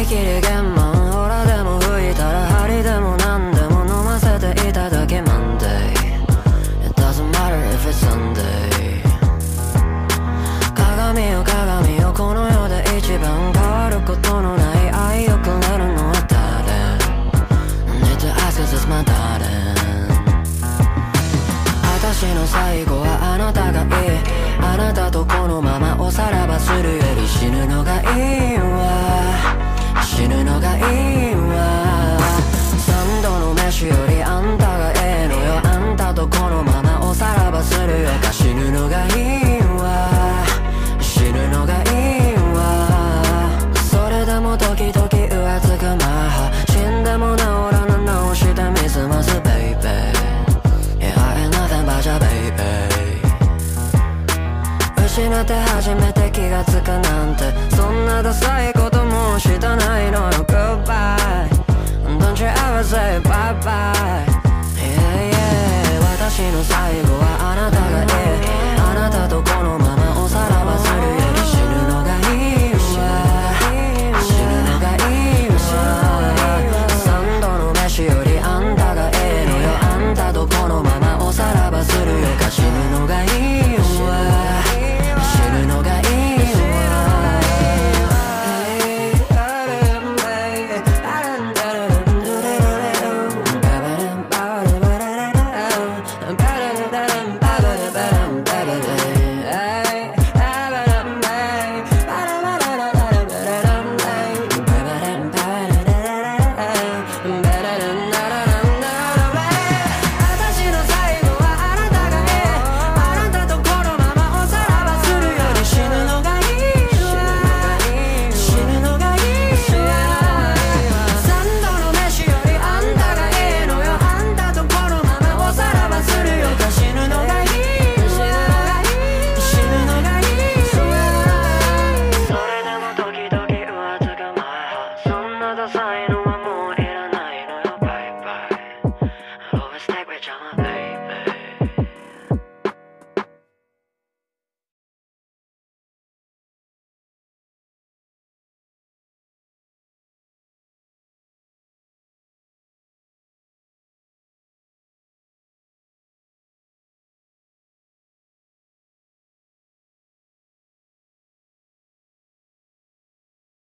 切り玄満ほらでも吹いたら針でも何でも飲ませていただき Monday It doesn't matter if it's Sunday 鏡よ鏡よこの世で一番変わることのない愛をくれるのは誰 Need to ask cause it's my darling 私の最後はあなたがいいあなたとこのままおさらばするより死ぬのがいいわ死ぬのがいいわ三度の飯よりあんたがええのよあんたとこのままおさらばするよか死ぬのがいいわ死ぬのがいいわそれでも時々浮つくマハ死んでも治らぬ直してみすます baby Yeah I ain't nothing but your baby失って初めて気がつくなんてそんなダサいこともしたないのよ Goodbye Don't you ever say bye bye Yeah yeah 私の最後は